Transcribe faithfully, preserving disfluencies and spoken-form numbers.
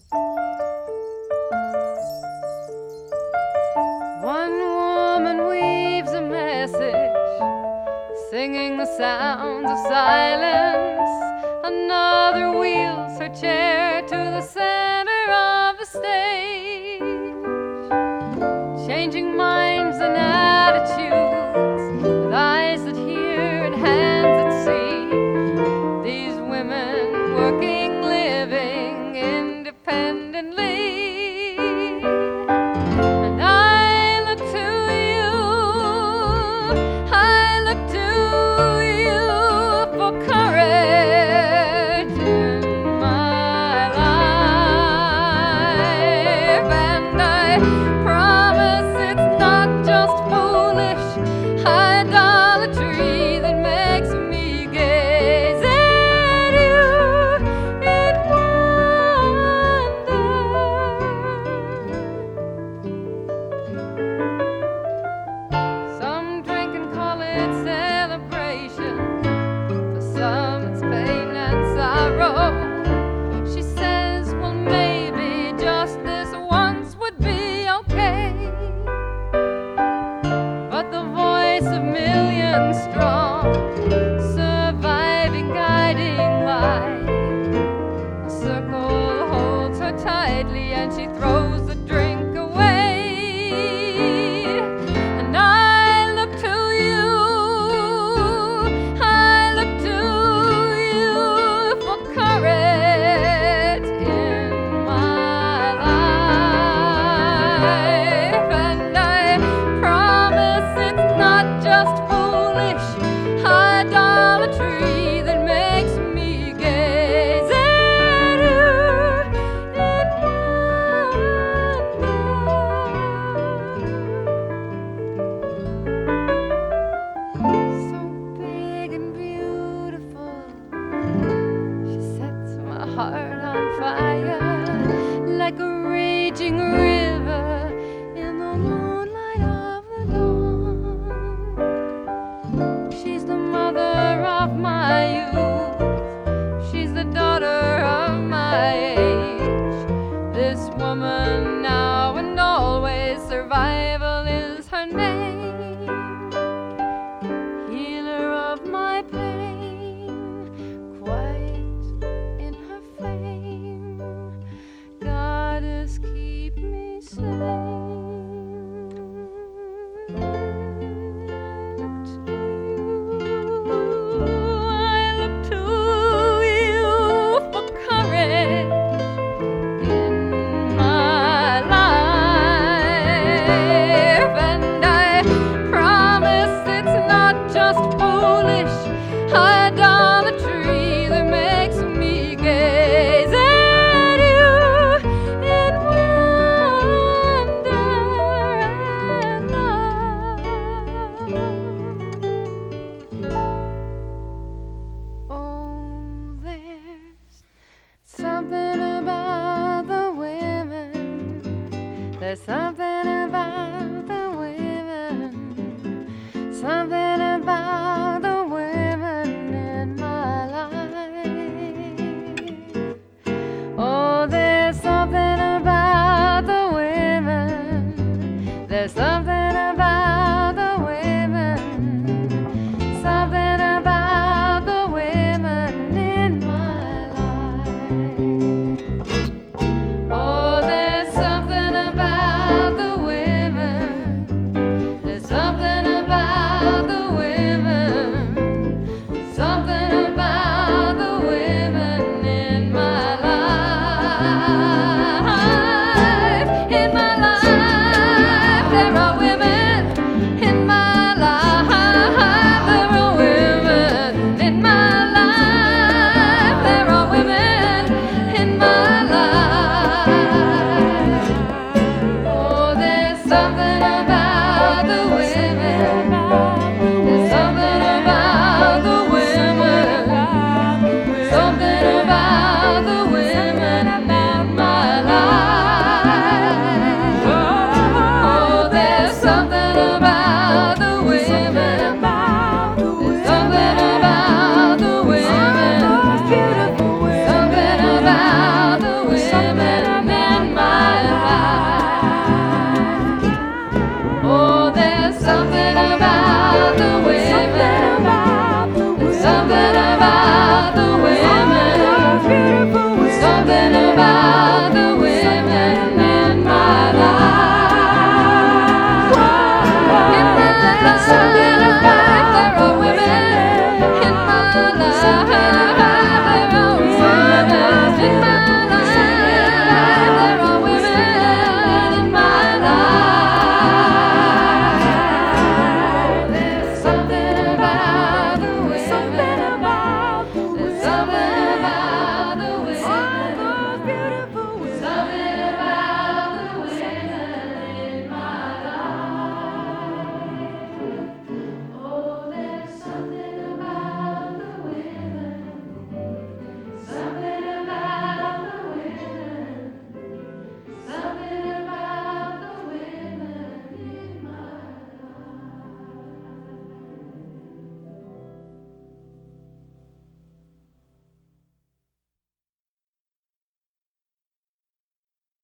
One woman weaves a message, singing the sounds of silence. Another wheels her chair to the center of the stage, changing minds and attitudes with eyes that hear and hands that see. These women working, living independently. And I look to you, I look to you for courage in my life. And I promise it's not just foolish idolatry that makes me gaze at you in wonder. Some drink and call it celebration, for some it's pain and sorrow. She says, well, maybe just this once would be okay. But the voice of millions strong, surviving, guiding light, a circle holds her tightly and she throws the drink away. And I look to you, I look to you for courage in my life. And I promise it's not just foolish idolatry that makes me gaze at you in wonder. So big and beautiful, she sets my heart on fire like a raging river in the moonlight of the dawn. She's the mother of my youth, she's the daughter of my age. This woman now and always, survival is her name. Healer of my pain, quiet in her fame. Goddess, keep me sane. I look to you for courage in my life. And I promise it's not just foolish idolatry that makes me gaze at you in wonder and love. Oh, there's something about the women, there's something